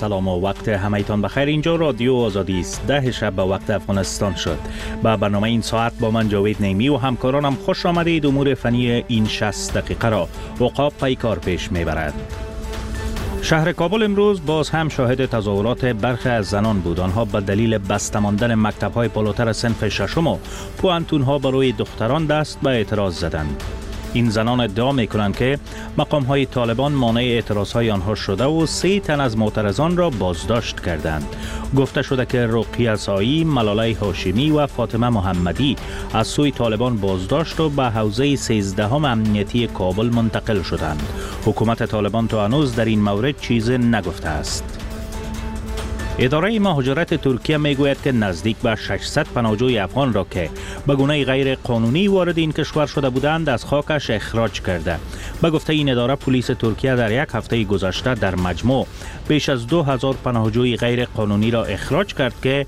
سلام و وقت همه‌تان بخیر. اینجا رادیو آزادی است. 10 شب به وقت افغانستان شد. با برنامه این ساعت با من جاوید نیمی و همکارانم خوش آمدید. امور فنی این 60 دقیقه را عقاب پیکار پیش میبرد. شهر کابل امروز باز هم شاهد تظاهرات برخی از زنان بود. آنها به دلیل بسته ماندن مکتب‌های بالاتر صنف ششم و پوانتون‌ها برای دختران دست به اعتراض زدند. این زنان ادعا می‌کنند که مقام‌های طالبان مانع اعتراض‌های آنها شده و 3 تن از معترضان را بازداشت کردند. گفته شده که رقیه سایی، ملاله هاشمی و فاطمه محمدی از سوی طالبان بازداشت و به حوزه 13 امنیتی کابل منتقل شدند. حکومت طالبان تا هنوز در این مورد چیزی نگفته است. اداره مهاجرت ترکیه میگوید که نزدیک به 600 پناهجوی افغان را که به گونه غیر قانونی وارد این کشور شده بودند از خاکش اخراج کرده. به گفته این اداره، پلیس ترکیه در یک هفته گذشته در مجموع بیش از 2000 پناهجوی غیر قانونی را اخراج کرد که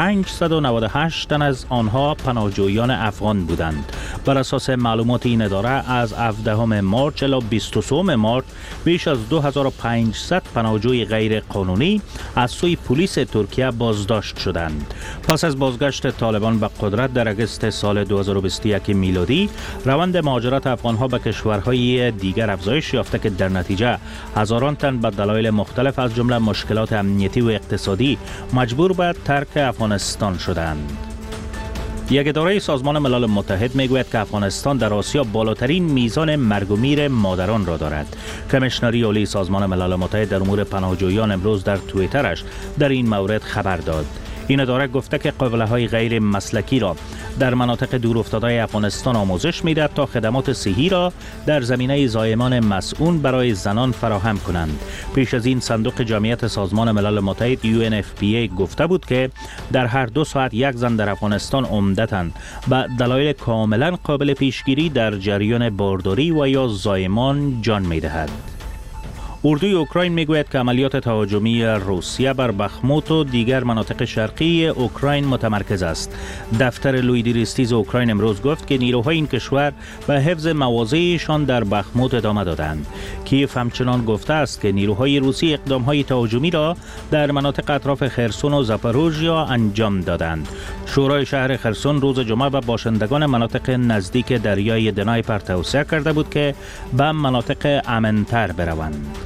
598 تن از آنها پناهجویان افغان بودند. بر اساس معلومات این اداره از 17 مارچ الی 23 مارچ بیش از 2500 پناهجوی غیر قانونی از سوی پلیس ترکیه بازداشت شدند. پس از بازگشت طالبان به قدرت در اگست سال 2021 میلادی، روند مهاجرت افغانها به کشورهای دیگر افزایش یافته که در نتیجه هزاران تن به دلایل مختلف از جمله مشکلات امنیتی و اقتصادی مجبور به ترک افغانستان شدند. یک اداره سازمان ملل متحد میگوید که افغانستان در آسیا بالاترین میزان مرگ و میر مادران را دارد. کمیشنری عالی سازمان ملل متحد در امور پناهجویان امروز در توییترش در این مورد خبر داد. این اداره گفته که قابله‌های غیر مسلکی را در مناطق دورافتاده افغانستان آموزش می‌دهد تا خدمات صحی را در زمینه زایمان مسئول برای زنان فراهم کنند. پیش از این صندوق جمعیت سازمان ملل متحد UNFPA گفته بود که در هر 2 ساعت یک زن در افغانستان عمدتاً به دلایل کاملاً قابل پیشگیری در جریان بارداری و یا زایمان جان می‌دهد. اردوی اوکراین میگوید که عملیات تهاجمی روسیه بر بخموت و دیگر مناطق شرقی اوکراین متمرکز است. دفتر لویدریستیز اوکراین امروز گفت که نیروهای این کشور به حفظ مواضعشان در بخموت ادامه دادند. کیف همچنان گفته است که نیروهای روسی اقدامهای تهاجمی را در مناطق اطراف خرسون و زاپاروژیا انجام دادند. شورای شهر خرسون روز جمعه به باشندگان مناطق نزدیک دریای دنایپر توصیه کرده بود که به مناطق امن‌تر بروند.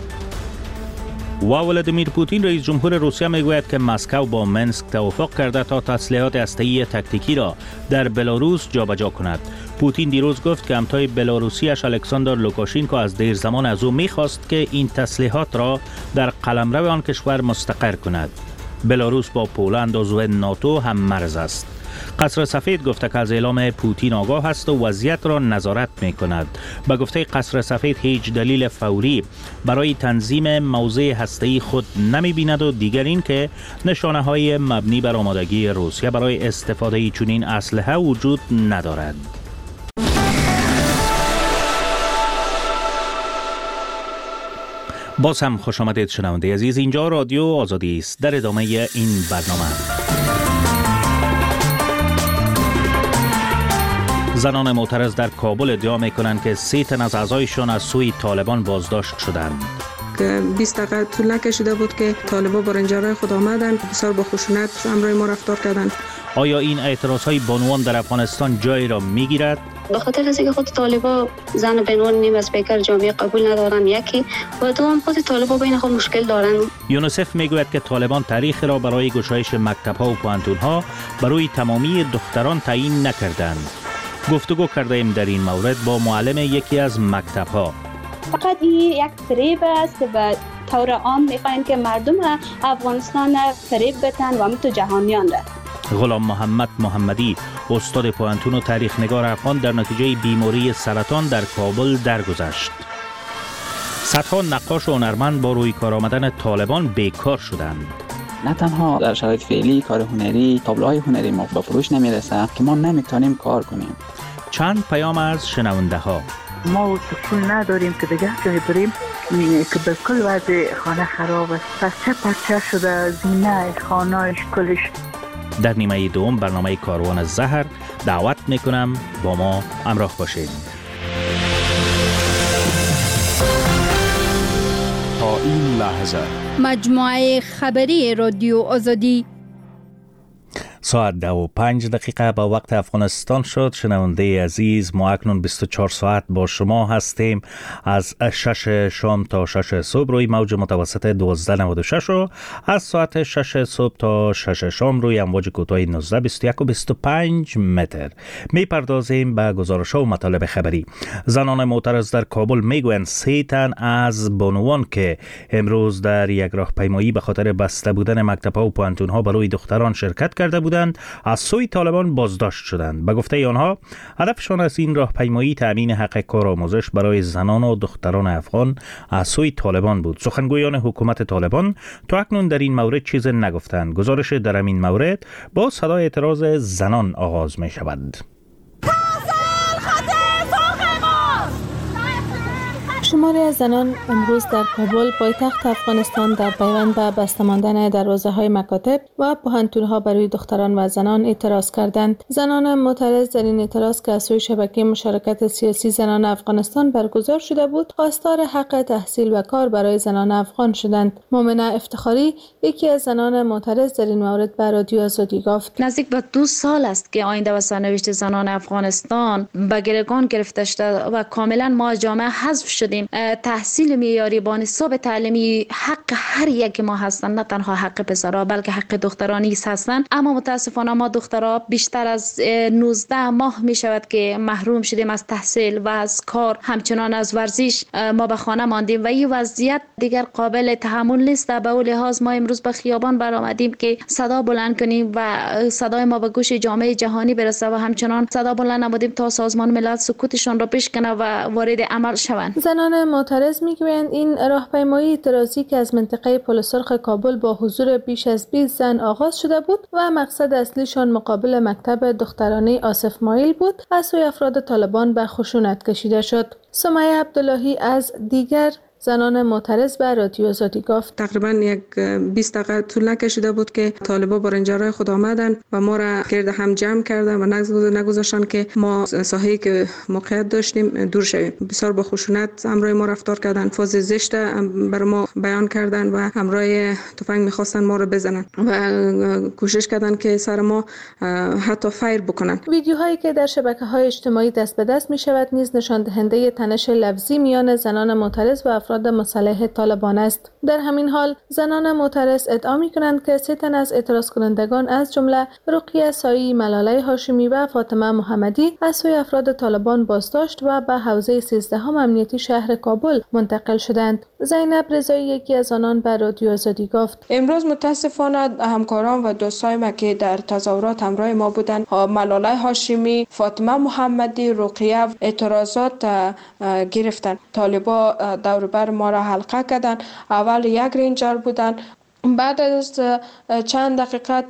و ولادیمیر پوتین رئیس جمهور روسیه میگوید که مسکو با منسک توافق کرده تا تسلیحات هسته‌ای تاکتیکی را در بلاروس جابجا کند. پوتین دیروز گفت که همتای بلاروسیش الکساندر لوکاشنکو از دیر زمان از او میخواست که این تسلیحات را در قلمرو آن کشور مستقر کند. بلاروس با پولند عضو ناتو هم مرز است. قصر سفید گفته که از اعلام پوتین آگاه است و وضعیت را نظارت می کند. به گفته قصر سفید هیچ دلیل فوری برای تنظیم موضع هسته‌ای خود نمی بیند و دیگر این که نشانه های مبنی بر آمادگی روسیه برای استفاده چنین اسلحه وجود ندارد. باز هم خوش آمدید شنونده عزیز. اینجا رادیو آزادی است. در ادامه این برنامه، زنان معترض در کابل ادعا می‌کنند که 3 تن از اعضایشان از سوی طالبان بازداشت شدند. 20 دقیقه طول نکشیده بود که طالبان برنجارای خود آمدن، بسیار با خشونت همراه ما رفتار کردند. آیا این اعتراضهای بانوان در افغانستان جایی را می‌گیرد؟ به خاطر از اینکه خود طالبان زن بنوان نیم از پیکر جامعه قبول ندارن، یکی و دوم خود طالبان بین خود مشکل دارن. یونیسف میگوید که طالبان تاریخ را برای گشایش مکتب‌ها و پوانتون‌ها برای تمامی دختران تعیین نکردند. گفتگو کرده ایم در این مورد با معلم یکی از مکتب‌ها. فقط این یک فریب است که به طور عام می‌خواین که مردم افغانستان فریب بتن و همینطور جهانیان را. غلام محمد محمدی، استاد پوانتون و تاریخ نگار افغان، در نتیجه بیماری سرطان در کابل درگذشت. صدها نقاش و هنرمند با روی کار آمدن طالبان بیکار شدند. نه تنها در شرایط فعلی کار هنری، تابلوهای هنری ما به فروش نمیرسه که ما نمیتونیم کار کنیم. چند پیام از شنونده ها. ما پول نداریم که دیگه جای بریم که به کل وضع خانه خراب است. پس چه شده زینه خانهش کلش. در نیمه دوم برنامه کاروان زهر دعوت میکنم با ما همراه باشید. تا این لحظه مجموعه خبری رادیو آزادی. ساعت 2:05 به وقت افغانستان شد. شنونده عزیز، ما اکنون 24 ساعت با شما هستیم. از 6 شام تا 6 صبح روی موج متوسط 1296 و از ساعت 6 صبح تا 6 شام روی امواج کوتاه 19، 21 و 25 متر. می پردازیم به گزارش و مطالب خبری. زنان معترض در کابل میگویند 3 تن از بانوان که امروز در یک راهپیمایی به خاطر بسته بودن مکتب‌ها و پوهنتون‌ها برای دختران شرکت کرده بودند از سوی طالبان بازداشت شدند. به گفته آنها هدفشان از این راهپیمایی تامین حق کارآموزش برای زنان و دختران افغان از سوی طالبان بود. سخنگویان حکومت طالبان تا اکنون در این مورد چیز نگفتند. گزارش در این مورد با صدای اعتراض زنان آغاز می شود. شماری از زنان امروز در کابل پایتخت افغانستان در پیوند به بسته ماندن دروازه‌های مکاتب و پوهنتون‌ها برای دختران و زنان اعتراض کردند. زنان معترض در این اعتراض که از سوی شبکه مشارکت سیاسی زنان افغانستان برگزار شده بود، خواستار حق تحصیل و کار برای زنان افغان شدند. مومنه افتخاری یکی از زنان معترض در این مورد به رادیو آزادی گفت: نزدیک به 2 سال است که آینده و سرنوشت زنان افغانستان به گروگان گرفته شده و کاملا ما از جامعه حذف شدیم. تحصیل معیاری با نصاب تعلیمی حق هر یک ما هستند، نه تنها حق پسرها بلکه حق دختران نیز هستند. اما متاسفانه ما دخترها بیشتر از 19 ماه می شود که محروم شدیم از تحصیل و از کار، همچنان از ورزش ما به خانه ماندیم و این وضعیت دیگر قابل تحمل نیست. به اون لحاظ ما امروز به خیابان برآمدیم که صدا بلند کنیم و صدای ما به گوش جامعه جهانی برسه و همچنان صدا بلند نمودیم تا سازمان ملل سکوتشان را بشکنه و وارد عمل شوند. زنان معترض میگویند این راهپیمایی اعتراضی که از منطقه پل سرخ کابل با حضور بیش از 20 زن آغاز شده بود و مقصد اصلیشان مقابل مکتب دخترانه آصف مایل بود، از سوی افراد طالبان به خشونت کشیده شد. سمیه عبداللهی از دیگر زنان معترض به رادیو آزادی گفت: تقریبا یک 20 دقیقه طول نکشیده بود که طالبا با رنجرهای خود آمدن و ما را گرد هم جمع کردن و نگذاشتن که ما ساحه‌ای که موقعیت داشتیم دور شویم. بسیار با خشونت همراه ما رفتار کردن، فاز زشت بر ما بیان کردن و همراه تفنگ می‌خواستن ما را بزنن و کوشش کردن که سر ما حتی فایر بکنن. ویدیوهایی که در شبکه‌های اجتماعی دست به دست می‌شود نیز نشان دهنده تنش لفظی میان زنان معترض و افراد مسلح طالبان است. در همین حال زنان معترض ادعا می‌کنند که 3 تن از اعتراض کنندگان از جمله رقیه سایی، ملاله هاشمی و فاطمه محمدی از سوی افراد طالبان بازداشت و به حوزه 13 امنیتی شهر کابل منتقل شدند. زینب رضایی یکی از آنان به رادیو آزادی گفت: امروز متاسفانه همکاران و دوستای ما که در تظاهرات همراه ما بودند، ملاله هاشمی، فاطمه محمدی، رقیه، اعتراضات گرفتن. طالبا دور بر ما را حلقه کردن. اول یک رنجر بودن، بعد از چند دقیقه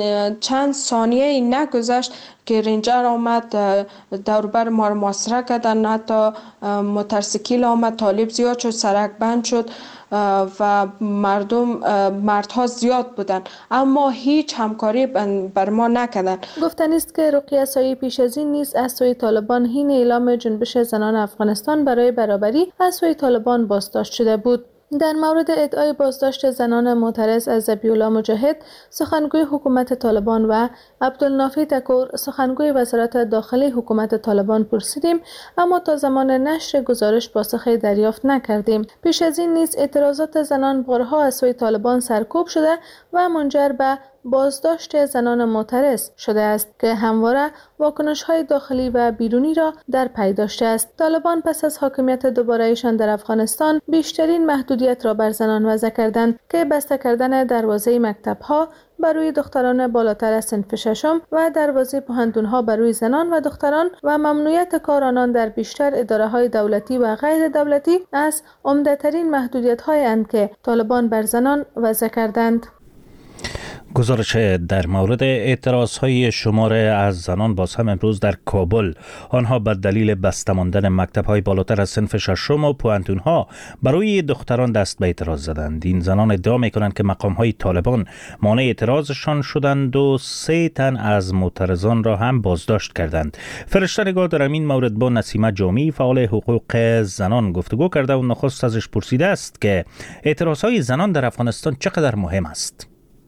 چند ثانیه نگذشت که رنجر آمد دور بر ما را محاصره کردن. حتی موتورسیکل آمد، طالب زیاد شد، سرک بند شد و مردها زیاد بودن اما هیچ همکاری بر ما نکردن. گفتنی است که رقیه سایی پیش از این نیز از سوی طالبان حین اعلام جنبش زنان افغانستان برای برابری از سوی طالبان بازداشت شده بود. در مورد ادعای بازداشت زنان معترض از ذبیح‌الله مجاهد، سخنگوی حکومت طالبان و عبدالنافع تکور، سخنگوی وزارت داخلی حکومت طالبان پرسیدیم، اما تا زمان نشر گزارش پاسخی دریافت نکردیم. پیش از این نیز اعتراضات زنان بارها از سوی طالبان سرکوب شده و منجر به بازداشت زنان معترض شده است که همواره واکنش‌های داخلی و بیرونی را در پی داشته است. طالبان پس از حاکمیت دوباره‌ایشان در افغانستان بیشترین محدودیت را بر زنان وضع کردند که بسته کردن دروازه مکتب‌ها بر روی دختران بالاتر از صنف ششم و دروازه پوهنتون‌ها بر روی زنان و دختران و ممنوعیت کار آنان در بیشتر اداره‌های دولتی و غیر دولتی از عمده‌ترین محدودیت‌هایی اند که طالبان بر زنان وضع کردند. گزارش در مورد اعتراضهای شماره از زنان باز هم امروز در کابل. آنها به دلیل بسته ماندن مکتب‌های بالاتر از صنف ششم و پوانتون‌ها برای دختران دست به اعتراض زدند. این زنان ادعا می‌کنند که مقام‌های طالبان مانع اعتراضشان شدند و 3 تن از معترضان را هم بازداشت کردند. فرشته نگار در این مورد با نسیمه جامی فعال حقوق زنان گفتگو کرده و نخست ازش پرسیده است که اعتراضهای زنان در افغانستان چقدر مهم است.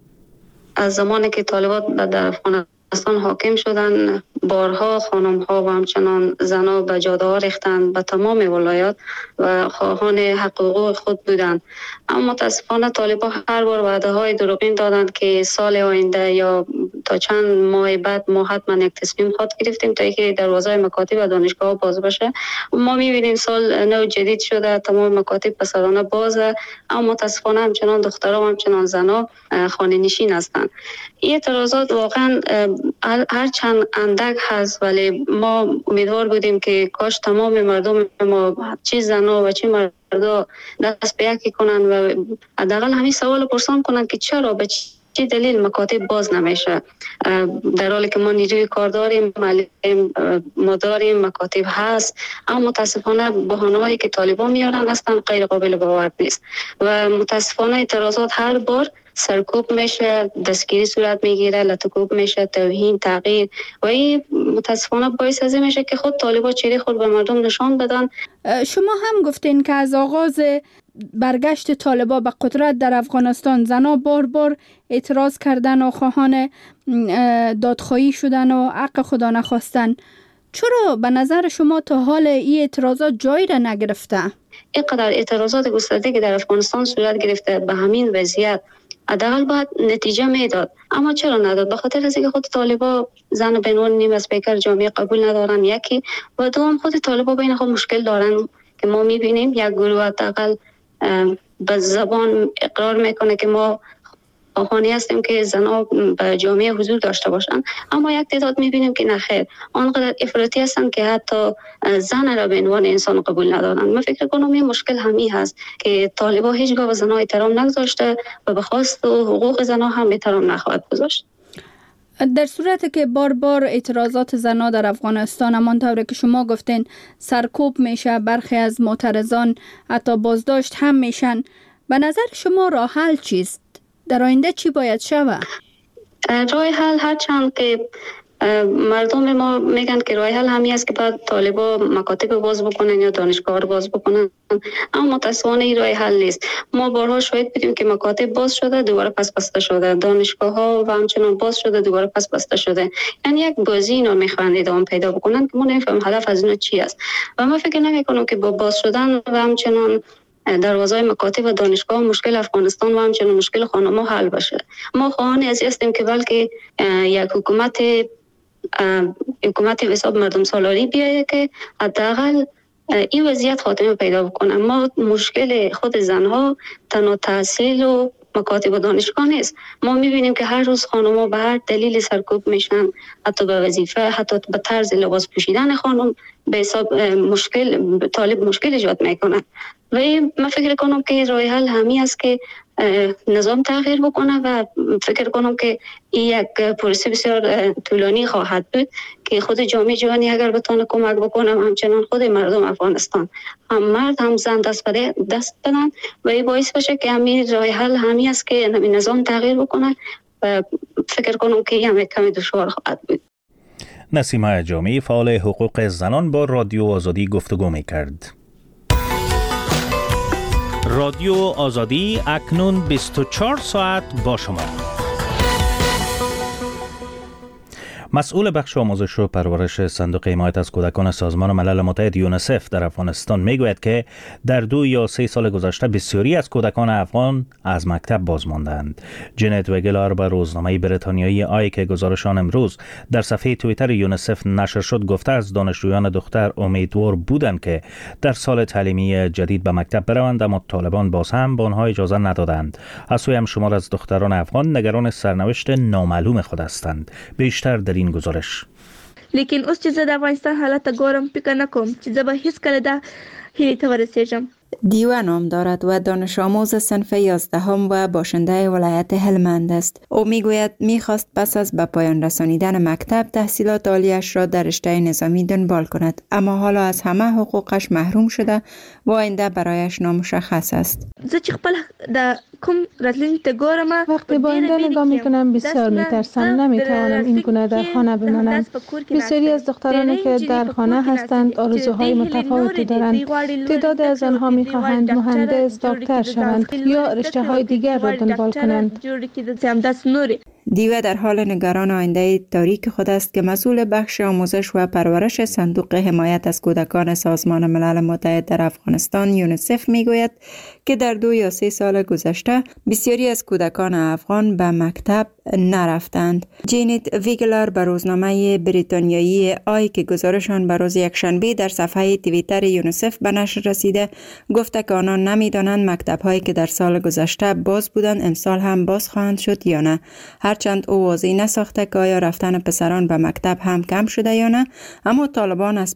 از زمانی که طالبان در افغانستان حاکم شدن، بارها خانم‌ها و همچنان زنان به جاده‌ها ریختند به تمام ولایات و خواهان حقوق خود بودند. اما متاسفانه طالبان هر بار وعده‌های دروغین دادند که سال آینده یا تا چند ماه بعد ما حتما یک تصمیم خود گرفتیم تا اینکه دروازه مکاتب و دانشگاه باز بشه. ما می‌بینیم سال نو جدید شده، تمام مکاتب پسرانه بازه، اما متاسفانه همچنان دخترها و همچنان زنان خانه نشین هستند. این اعتراضات واقعا هر چند اندک هست، ولی ما امیدوار بودیم که کاش تمام مردم ما، چه زنان و چه مردا، دست به یکی کنن و حداقل همین سوال پرسان کنن که چرا به چه دلیل مکاتب باز نمیشه، در حالی که ما نیروی کار داریم، معلم ما داریم، مکاتب هست، اما متاسفانه بهانه‌هایی که طالبان میارن هستن غیر قابل باور نیست و متاسفانه اعتراضات هر بار سرکوب میشه، دستگیری صورت میگیره، لطکوب میشه، توهین، تغییر و این متاسفانه باعث از این میشه که خود طالبان چهره خود به مردم نشان بدن. شما هم گفتین که از آغاز برگشت طالبان به قدرت در افغانستان زنها بار بار اعتراض کردن و خواهان دادخواهی شدن و حق خدا نخواستن. چرا به نظر شما تا حال این اعتراضات جایی را نگرفته؟ اینقدر اعتراضات گسترده که در افغانستان صورت گرفته، به همین وضعیت حداقل باید نتیجه میداد، اما چرا نداد؟ به خاطر از اینکه خود طالبان زن به عنوان نیم از پیکر جامعه قبول ندارن، یکی، و دوم خود طالبان بین خود مشکل دارن که ما میبینیم یک گروه حداقل به زبان اقرار میکنه که ما خواهانی هستیم که زنها به جامعه حضور داشته باشند، اما یک تعداد میبینیم که نخیر، آنقدر افراطی هستن که حتی زن را به عنوان انسان قبول ندارن. من فکر کنم این مشکل همین هست که طالبان هیچگاه به زنها احترام نگذاشته و به خواست و حقوق زنها هم احترام نخواهد گذاشت. در صورتی که بار بار اعتراضات زنها در افغانستان همانطور که شما گفتین سرکوب میشه، برخی از معترضان حتی بازداشت هم میشن، به نظر شما راه حل چیست؟ در آینده چی باید شود؟ راه حل هرچند که مردم ما میگن که راه حل همین است که بعد طالبان مکاتب باز بکنن یا دانشگاه رو باز بکنن، اما متاسفانه این راه حل نیست. ما بارها شاهد بودیم که مکاتب باز شده دوباره پس بسته شده، دانشگاه ها و همچنان باز شده دوباره پس بسته شده، یعنی یک بازی اینا میخوان ادامه پیدا بکنن که ما نمیفهمیم هدف از اینا چی است. و من فکر نمیکنم که با باز شدن و همچنان دروازه مکاتب و دانشگاه مشکل افغانستان و همچنان مشکل خانم‌ها حل بشه. ما خواهان از هستیم که بلکه یک حکومت حساب مردم سالاری بیاید که حداقل این وضعیت خاتمه پیدا بکنه. ما مشکل خود زنها تنها تحصیل و مکاتب و دانشگاه نیست. ما میبینیم که هر روز خانم‌ها به هر دلیل سرکوب میشن، حتی به وظیفه، حتی به طرز لباس پوشیدن خانم به حساب طالب مشکل ایجاد میکنه. و من فکر کنم که راه حل همین است که نظام تغییر بکنه و فکر کنم که این یک پروسه بسیار طولانی خواهد بود که خود جامعه جهانی اگر بتونه کمک بکنه و همچنان خود مردم افغانستان هم مرد هم زن دست بدن و این باعث بشه که همین راه حل همین است که نظام تغییر بکنه و فکر کنم که این کمی دشوار خواهد بود. نسیمه جامی فعال حقوق زنان با رادیو آزادی گفتگو می‌کرد. رادیو آزادی اکنون 24 ساعت با شما. مسئول بخش آموزش و پرورش صندوق حمایت از کودکان سازمان ملل متحد یونیسف در افغانستان میگوید که در 2 یا 3 سال گذشته بسیاری از کودکان افغان از مکتب باز ماندند. جنت وگلار به روزنامه بریتانیایی آی که گزارش آن امروز در صفحه توییتر یونیسف نشر شد گفته از دانشجویان دختر امیدوار بودند که در سال تعلیمی جدید به مکتب بروند، اما طالبان باز هم به آنها اجازه ندادند. از سوی هم شمار از دختران افغان نگران سرنوشت نامعلوم خود هستند. بیشتر در این گزارش. لیکن اوس چې زه د افغانستان حالت ګورم فکر نه کوم چې زه به هیڅ کله دا هیلې ته ورسېږم. دیوه نام دارد و دانش آموز صنف 11 و باشنده ولایت هلمند است. او میگوید میخواست پس از به پایان رسانیدن مکتب تحصیلات عالیش را در رشته نظامی دنبال کند، اما حالا از همه حقوقش محروم شده و آینده برایش نامشخص است. زه چې خپل د کوم راتلونکي ته ګورم وقتی با آینده نگاه میکنم بسیار میترسم، نمیتوانم این گونه در خانه بمانم. بسیاری از دخترانی که در خانه هستند آرزوهای متفاوتی دارند. تعداد از آنها میخواهند مهندس، دکتر شوند یا رشته های دیگر را دنبال کنند. دیوه در حال نگران آینده تاریک خود است که مسئول بخش آموزش و پرورش صندوق حمایت از کودکان سازمان ملل متحد در افغانستان یونیسف میگوید که در 2 یا 3 سال گذشته بسیاری از کودکان افغان به مکتب نرفتند. جینت ویگلر به روزنامه بریتانیایی آی که گزارش آن به روز یکشنبه در صفحه توییتر یونیسف به نشر رسیده گفته که آنان نمیدانند مکتب‌هایی که در سال گذشته باز بودند امسال هم باز خواهند شد یا نه. هرچند او واضح نساخته که آیا رفتن پسران به مکتب هم کم شده یا نه، اما طالبان از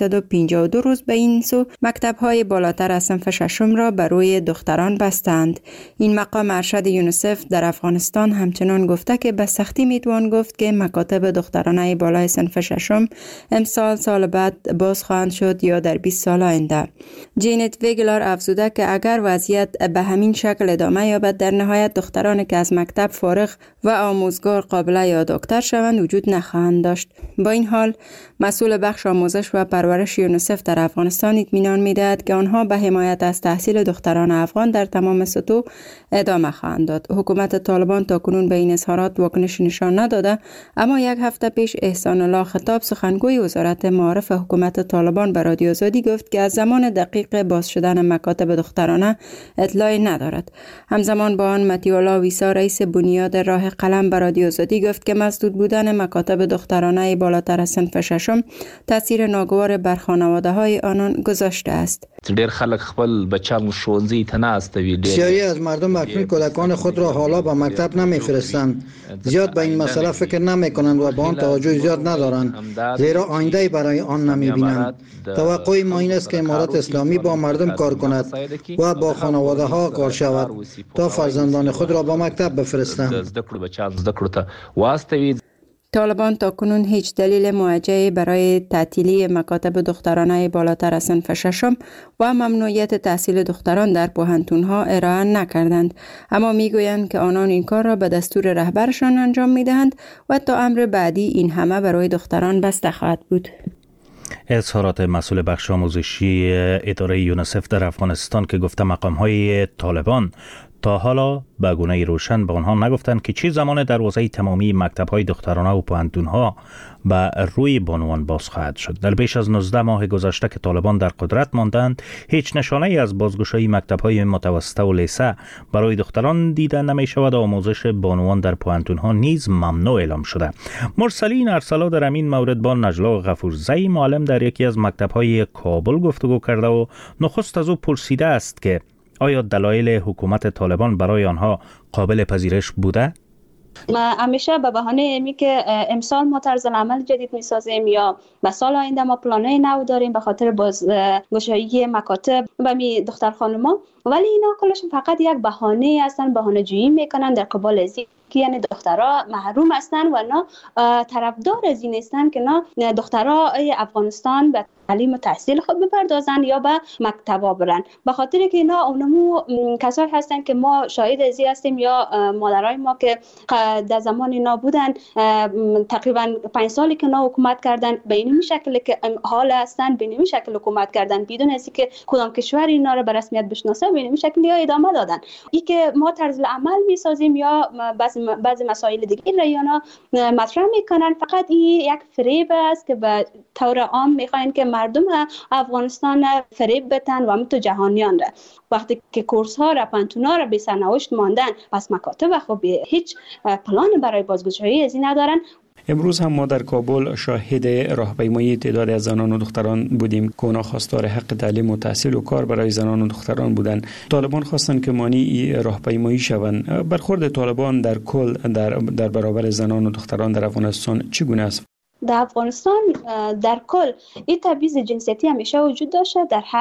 552 روز به این سو مکتب‌های بالاتر از صنف 6 را بر روی دختران بستند. این مقام ارشد یونیسف در افغانستان همچنان گفته که به سختی میتوان گفت که مکاتب دخترانه بالای صنف 6 امسال سال بعد باز خواهند شد یا در 20 سال آینده. جینت ویگلر افزوده که اگر وضعیت به همین شکل ادامه یابد در نهایت دخترانی که از مکتب فارغ و آموزگار قابله یا دکتر شوند وجود نخواهند داشت. با این حال مسئول بخش آموزش و پرورش یونیسف در افغانستان اطمینان می‌دهد که آنها به حمایت از تحصیل دختران افغان در تمام سطوح ادامه خواهند داد. حکومت طالبان تاکنون به این اظهارات واکنش نشان نداده، اما 1 هفته پیش احسان الله خطاب سخنگوی وزارت معارف حکومت طالبان به رادیو آزادی گفت که از زمان دقیق باز شدن مکاتب دخترانه اطلاعی ندارد. همزمان با آن مطیع الله ویسا رئیس بنیاد راه قلم به رادیو آزادی گفت که مسدود بودن مکاتب دخترانه بالاتر از صنف 6 تاثیر ناگوار بر خانواده‌های آنان گذاشته است. ډېر خلک خپل بچیان ښوونځي ته نه استوي. بسیاری از مردم اکنون کودکان خود را حالا به مکتب نمیفرستند. زیاد به این مسئله فکر نمی‌کنند و به آن توجه زیاد ندارند، زیرا آینده برای آن نمی‌بینند. توقع ما این است که امارت اسلامی با مردم کار کند و با خانواده‌ها کار شود تا فرزندان خود را به مکتب بفرستند. طالبان تاکنون هیچ دلیل موجهی برای تعطیلی مکاتب دخترانه بالاتر از صنف 6 و ممنوعیت تحصیل دختران در پوهنتون‌ها ارائه نکردند، اما میگویند که آنان این کار را به دستور رهبرشان انجام میدهند و تا امر بعدی این همه برای دختران بسته خواهد بود. اظهارات مسئول بخش آموزشی اداره یونیسف در افغانستان که گفته مقام‌های طالبان تا حالا به گونه روشن به آنها نگفتند که چه زمان دروازه تمامی مکتب‌های دخترانه و پوهنتون‌ها به روی بانوان باز خواهد شد. در بیش از 19 ماه گذشته که طالبان در قدرت ماندند، هیچ نشانه‌ای از بازگشایی مکتب‌های متوسطه و لیسه برای دختران دیده نمی‌شود و آموزش بانوان در پوهنتون‌ها نیز ممنوع اعلام شده. مرسلین ارسلا در این مورد با نجلا غفورزی معلم در یکی از مکتب‌های کابل گفتگو کرده و نخست از او پرسیده است که آیا دلایل حکومت طالبان برای آنها قابل پذیرش بوده؟ همیشه به بهانه اینی که امسال ما طرز عمل جدید میسازیم یا به سال آینده ما پلانای نو داریم به خاطر بازگشایی مکاتب و می دختر خانوما، ولی اینا کلشون فقط یک بهانه هستن، بهانه جویی میکنن در قبال ازی که یعنی دخترها محروم هستن و نه طرفدار از این هستن که نه دخترها افغانستان به تعلیم و تحصیل خود بپردازن یا به مکتبا برن، به خاطر که اینا اونمو کسایی هستن که ما شاهد ازی هستیم یا مادرای ما که در زمان اینا بودن تقریبا 5 سالی که اینا حکومت کردن به این شکل که حال هستن، به این شکل حکومت کردن بدون از اینکه کدام کشور اینا رو به رسمیت بشناسه، به این شکل یا ادامه دادن. این که ما طرز عمل میسازیم یا بعضی مسائل دیگه رایانا مطرح میکنن، فقط این یک فریب است که به طور عام میخواین که مردم افغانستان فریب بتن و همینطور جهانیان را. وقتی که کورس ها را پنتونا را به سرنوشت ماندن، پس مکاتب خب هیچ پلان برای بازگشایی از این ندارن. امروز هم ما در کابل شاهد راهپیمایی تعداد از زنان و دختران بودیم که اونا خواستار حق تعلیم و تحصیل و کار برای زنان و دختران بودند. طالبان خواستند که مانع راهپیمایی شوند. برخورد طالبان در کل در برابر زنان و دختران در افغانستان چگونه است؟ در افغانستان در کل این تبعیض جنسیتی همیشه وجود داشته،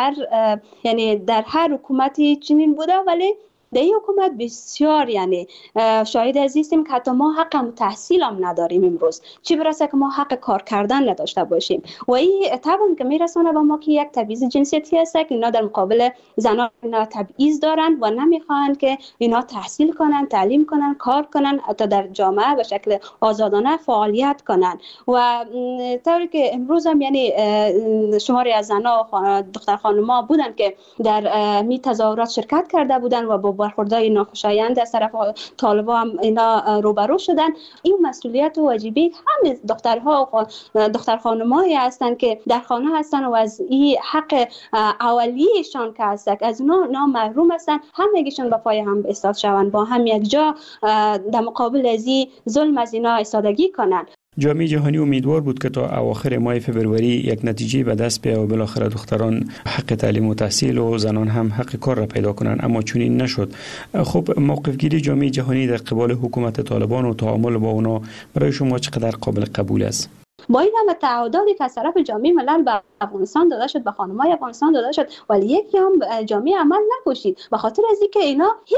در هر حکومتی چنین بوده، ولی در این حکومت بسیار شاهد هستیم که حتی ما حق تحصیل هم نداریم امروز، چی برسه که ما حق کار کردن نداشته باشیم. و این طبعا که میرسونه به ما که یک تبعیض جنسیتی هست که اینا در مقابل زنان اینا تبعیض دارن و نمیخوان که اینا تحصیل کنن، تعلیم کنن، کار کنن، حتی در جامعه به شکل آزادانه فعالیت کنن. و طوری که امروز هم شماری از زنان دختر خانوما بودن که در می تظاهرات شرکت کرده بودن و با برخوردهای ناخوشایند از طرف طالبان هم اینا روبرو شدن. این مسئولیت و واجبی همه دخترها و دختر خانمایی هستند که در خانه هستن و از این حق اولیه‌شان که هست از اونا محروم هستن، همگیشون به پای هم ایستاد شوند، با هم یک جا در مقابل از این ظلم از اینا ایستادگی کنن. جامعه جهانی امیدوار بود که تا اواخر ماه فوریه یک نتیجه به دست بیاید و بالاخره دختران حق تعلیم و تحصیل و زنان هم حق کار را پیدا کنند، اما چنین نشد. خب موقف گیری جامعه جهانی در قبال حکومت طالبان و تعامل با اونا برای شما چقدر قابل قبول است؟ با این همه تعهداتی که از طرف جامعه ملل به افغانستان داده شد، به خانم‌های افغانستان داده شد، ولی یکی هم جامعه عمل نکشید، به خاطر از اینکه اینا هیچ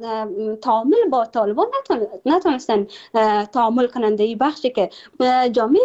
تعامل با طالبان نتونستن تعامل کننده این بخشی که جامعه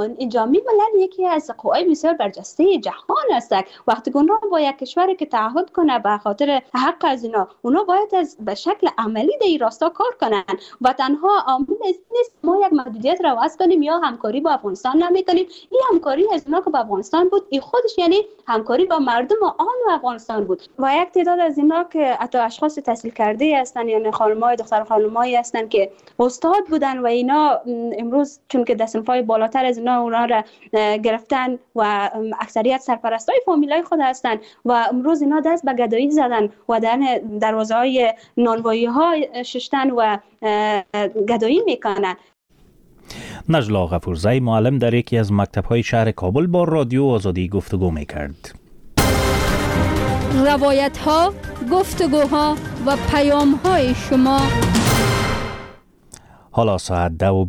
ملل یکی از قوای بسیار برجسته جهان است. وقتی اونا با یک کشوری که تعهد کنه به خاطر حق از اونا باید به شکل عملی در این راستا کار کنن و تنها عامل نیست ما یک محدودیت را وضع کنیم یا همکاری با افغانستان نمیکنیم. این همکاری از اونا که با افغانستان بود، این خودش همکاری با مردم آن افغانستان بود. و یک تعداد از اینا که حتی اشخاص تحصیل کرده هستن، خانم‌های دختر خانم‌هایی هستن که استاد بودن و اینا امروز چون که صنف‌های بالاتر از اونا را گرفتن و اکثریت سرپرستای فامیلای خود هستن و امروز اینا دست به گدایی زدن و در دروازه‌های نانوایی‌ها ششتن و گدایی میکنن. نجلا غفورزی معلم در یکی از مکتب‌های شهر کابل با رادیو آزادی گفتگو می‌کرد. روایت‌ها، گفتگوها و پیام‌های شما. حالا ساعت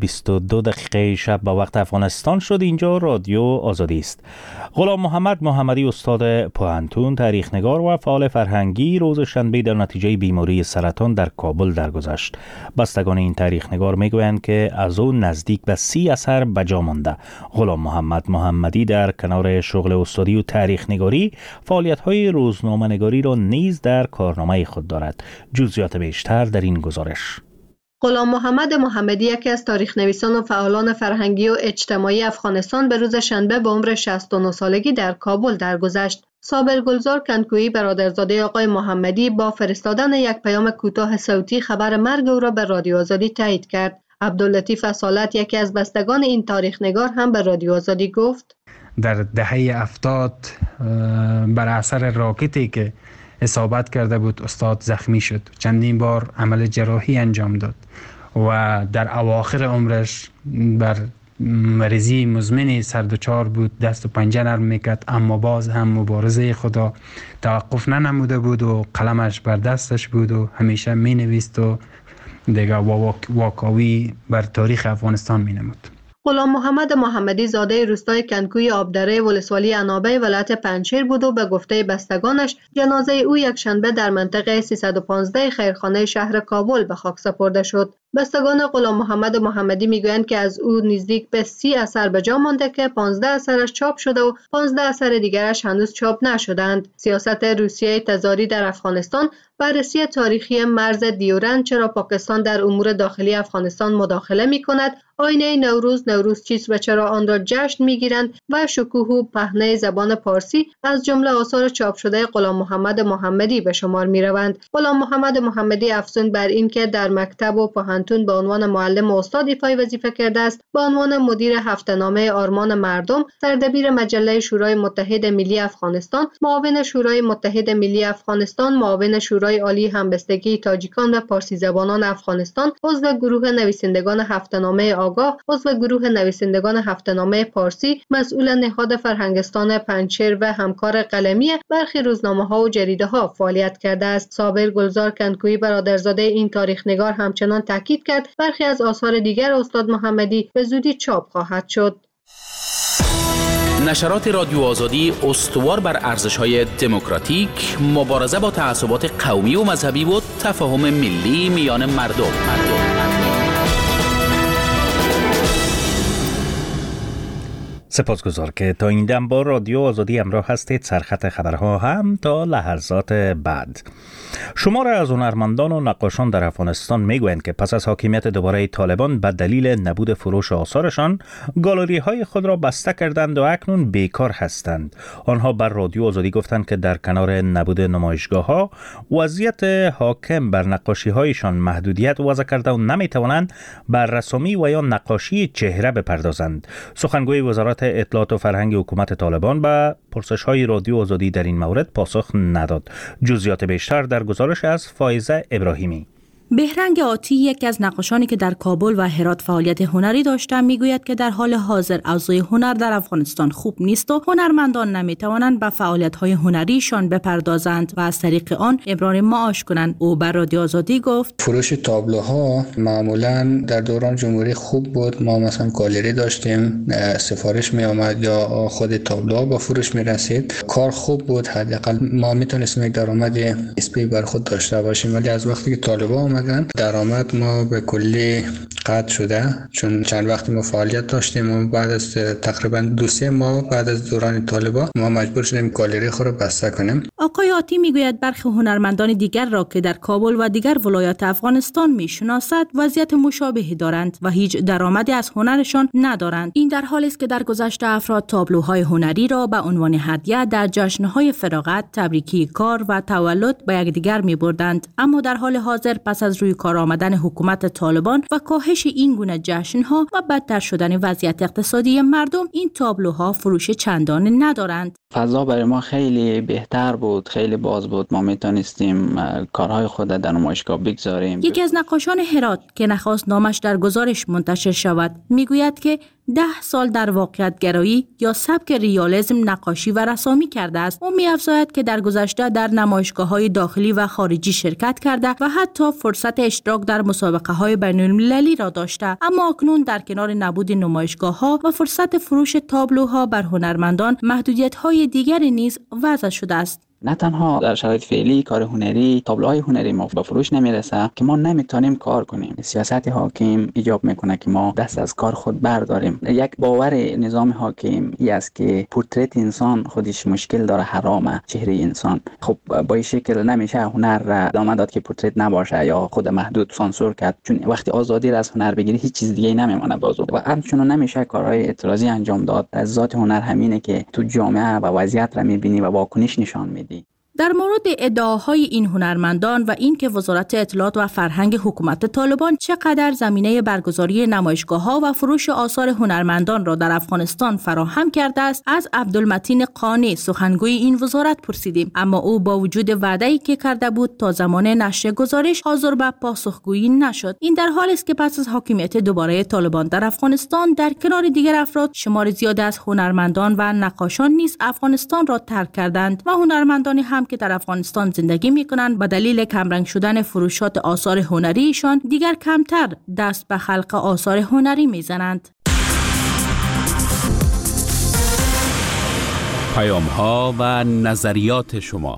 10:22 شب به وقت افغانستان شد. اینجا رادیو آزادی است. غلام محمدی استاد پوهنتون، تاریخ‌نگار و فعال فرهنگی روز شنبه در نتیجه بیماری سرطان در کابل درگذشت. بستگان این تاریخ‌نگار میگویند که از او نزدیک به 30 اثر به جا مانده. غلام محمدی در کنار شغل استادی و تاریخ‌نگاری فعالیت‌های روزنامه‌نگاری را نیز در کارنامه خود دارد. جزئیات بیشتر در این گزارش. غلام محمدی یکی از تاریخ نویسان و فعالان فرهنگی و اجتماعی افغانستان به روز شنبه به عمر 69 سالگی در کابل درگذشت. صابر گلزار کنکویی برادرزاده آقای محمدی با فرستادن یک پیام کوتاه صوتی خبر مرگ او را به رادیو آزادی تایید کرد. عبداللطیف اصالت یکی از بستگان این تاریخ‌نگار هم به رادیو آزادی گفت: در دهه 70 بر اثر راکتی که اصابت کرده بود استاد زخمی شد، چندین بار عمل جراحی انجام داد و در اواخر عمرش بر مریضی مزمن سردچار بود، دست و پنجه نرم میکرد، اما باز هم مبارزه خدا توقف ننموده بود و قلمش بر دستش بود و همیشه می نویست و دیگه واکاوی بر تاریخ افغانستان می نمود. غلام محمدی زاده روستای کنکوی آبدره ولسوالی عنابه ولایت پنجشیر بود و به گفته بستگانش جنازه او یک شنبه در منطقه 315 خیرخانه شهر کابل به خاک سپرده شد. بستگان غلام محمدی میگویند که از او نزدیک به 30 اثر به جا مانده که 15 اثرش چاپ شده و 15 اثر دیگرش هنوز چاپ نشدند. سیاست روسیه تزاری در افغانستان، بررسی تاریخی مرز دیورند، چرا پاکستان در امور داخلی افغانستان مداخله می کند، آینه نوروز چیست و چرا آن را جشن می گیرند و شکوه و پهنه زبان پارسی از جمله آثار چاپ شده غلام محمدی به شمار می روند. غلام محمدی افزون بر این که در مکتب و پوهنتون به عنوان معلم و استاد ایفای وظیفه کرده است، به عنوان مدیر هفته‌نامه آرمان مردم، سردبیر مجله شورای متحد ملی افغانستان، معاون شورای متحد ملی افغانستان، معاون شورای عالی همبستگی تاجیکان و پارسی زبانان افغانستان، عضو گروه نویسندگان هفته‌نامه آگاه، عضو گروه نویسندگان هفته‌نامه پارسی، مسئول نهاد فرهنگستان پنجشیر و همکار قلمی برخی روزنامه‌ها و جریده‌ها فعالیت کرده است. صابر گلزار کنکویی برادرزاده این تاریخ‌نگار همچنان تاکید کرد برخی از آثار دیگر استاد محمدی به زودی چاپ خواهد شد. نشرات رادیو آزادی استوار بر ارزش‌های دموکراتیک، مبارزه با تعصبات قومی و مذهبی و تفاهم ملی میان مردم. سپاسگزار که تا این دم با رادیو آزادی همراه هستید. سرخط خبرها هم تا لحظات بعد. شمار از هنرمندان و نقاشان در افغانستان میگویند که پس از حاکمیت دوباره طالبان به دلیل نبود فروش آثارشان گالری های خود را بسته کردند و اکنون بیکار هستند. آنها بر رادیو آزادی گفتند که در کنار نبود نمایشگاه ها وضعیت حاکم بر نقاشی هایشان محدودیت وضع کرده و نمیتوانند بر رسومی و یا نقاشی چهره بپردازند. سخنگوی وزارت اطلاعات و فرهنگ حکومت طالبان به پرسش های رادیو آزادی در این مورد پاسخ نداد. جزئیات بیشتر در گزارش از فائزه ابراهیمی. بهرنگ آتی، یکی از نقاشانی که در کابل و هرات فعالیت هنری داشتند، میگوید که در حال حاضر اوضاع هنر در افغانستان خوب نیست و هنرمندان نمیتوانند به فعالیت‌های هنریشان بپردازند و از طریق آن ابرار معاش کنند. او بر رادیو آزادی گفت: فروش تابلوها معمولا در دوران جمهوری خوب بود. ما مثلا گالری داشتیم، سفارش می آمد یا خود تابلوها با فروش می رسید. کار خوب بود، حداقل ما میتونستیم یک درآمد نسبی بر خود داشته باشیم. ولی از وقتی که طالبان درآمد ما به کلی قطع شده، چون چند وقتی ما فعالیت داشتیم و بعد از تقریبا 2-3 ماه بعد از دوران طالبان ما مجبور شدیم گالری خود رو بسته کنیم. آقای آتی میگوید برخی هنرمندان دیگر را که در کابل و دیگر ولایات افغانستان میشناسد وضعیت مشابهی دارند و هیچ درآمدی از هنرشان ندارند. این در حالی است که در گذشته افراد تابلوهای هنری را به عنوان هدیه در جشن‌های فراغت، تبریکی کار و تولد به یکدیگر می‌بردند، اما در حال حاضر پس از روی کار آمدن حکومت طالبان و کاهش این گونه جشن‌ها و بدتر شدن وضعیت اقتصادی مردم، این تابلوها فروش چندانی ندارند. فضا برای ما خیلی بهتر بود، خیلی باز بود. ما میتونستیم کارهای خود در نمایشگاه بگذاریم. یکی از نقاشان هرات که نخواست نامش در گزارش منتشر شود میگوید که 10 سال در واقعیت گرایی یا سبک ریالیسم نقاشی و رسامی کرده است. او می‌افزاید که در گذشته در نمایشگاه‌های داخلی و خارجی شرکت کرده و حتی فرصت اشتراک در مسابقه‌های بین‌المللی را داشته، اما اکنون در کنار نبود نمایشگاه‌ها و فرصت فروش تابلوها بر هنرمندان، محدودیت‌های دیگری نیز وضع شده است. نه تنها در شرایط فعلی کار هنری، تابلوهای هنری ما به فروش نمیرسه که ما نمیتونیم کار کنیم. سیاست حاکم ایجاب میکنه که ما دست از کار خود برداریم. یک باور نظام حاکم ای است که پورتریت انسان خودش مشکل داره، حرامه چهره انسان. خب با این شکل نمیشه هنر را ادامه داد که پورتریت نباشه یا خود محدود سانسور کرد، چون وقتی آزادی را از هنر بگیری هیچ چیز دیگه نمیمونه بازو. و همچنین نمیشه کارهای اعتراضی انجام داد. از ذات هنر همینه که تو جامعه و وضعیت را میبینی و واکنش نشان میدی. در مورد ادعاهای این هنرمندان و اینکه وزارت اطلاعات و فرهنگ حکومت طالبان چقدر زمینه برگزاری نمایشگاه‌ها و فروش آثار هنرمندان را در افغانستان فراهم کرده است، از عبدالمتین قانی سخنگوی این وزارت پرسیدیم، اما او با وجود وعده‌ای که کرده بود تا زمان نشر گزارش حاضر به پاسخگویی نشد. این در حالی است که پس از حاکمیت دوباره طالبان در افغانستان در کنار دیگر افراد، شمار زیادی از هنرمندان و نقاشان نیز افغانستان را ترک کردند و هنرمندانی هم که در افغانستان زندگی می‌کنند به دلیل کمرنگ شدن فروشات آثار هنریشان دیگر کمتر دست به خلق آثار هنری می‌زنند. پیام‌ها و نظریات شما.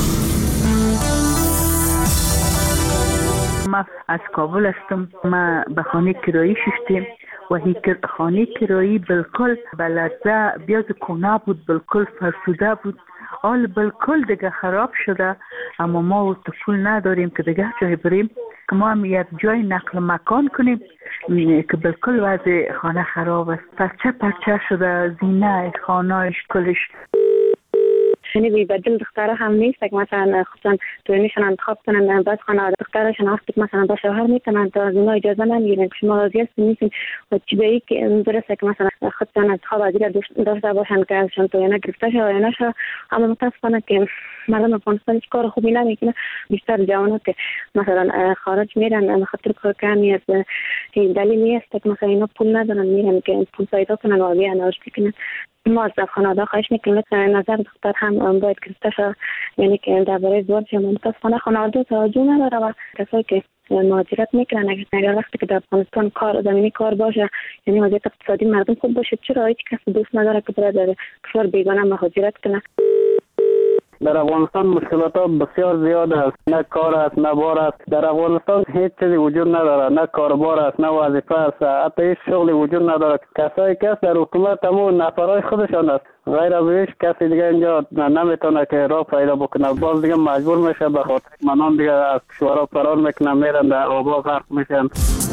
ما از کابل هستم. ما به خانه کرایی شدیم و هی خانه کرایی بالکل بلده بیاد کنا بود، بالکل فرسوده بود، حال بالکل دیگه خراب شده. اما ما پول نداریم که دیگه جای بریم که ما هم یک جای نقل مکان کنیم که بالکل وضع خانه خراب است. پرچه شده، زینه خانهش کلش. شنیدی بدل دختره هم نیست که مثلا خصوصا تویمیشون انتخاب کنن، بعد خانواده دخترشون هست مثلا با شوهر میتونن تا از اونها اجازه نمیگیرن که شما راضی هستین نیستین و چی به این که درسته که مثلا خودتان انتخاب از دیگر داشته باشن که ازشون تو یا نگرفته شد یا نشد. اما متاسفانه که مردم افغانستان هیچ کار خوبی نمیکنه. بیشتر جوانات که مثلا خارج میرن به خاطر کار کمی از این دلیل نیست که مثلا اینا پول ندارن میرن که پول پیدا کنن و بیان آشتی کنن. ما از خانواده خواهش میکنیم نظر دختر هم باید گرفته شود، یعنی که درباره ازدواج متاسفانه خانواده توجه نداره و کسایی که مهاجرت میکنن اگر وقتی که در افغانستان کار زمینی کار باشه، یعنی وضعیت اقتصادی مردم خوب باشه، چرا هیچ کس دوست نداره که بره در کشور بیگانه مهاجرت کنه؟ در افغانستان مشکلات ها بسیار زیاد است، نه کار است نه بار است. در افغانستان هیچ چیزی وجود نداره، نه کاربار است نه وظیفه است، حتی هیچ شغلی وجود نداره. کسایی که در حکومت همون نفرای خودشان است، غیر از هیچ کسی دیگه اینجا نمیتونه که راه پیدا بکنه. باز دیگه مجبور میشه به خاطر منان دیگه از کشورها فرار میکنن، میرن در آبا غرق میشن.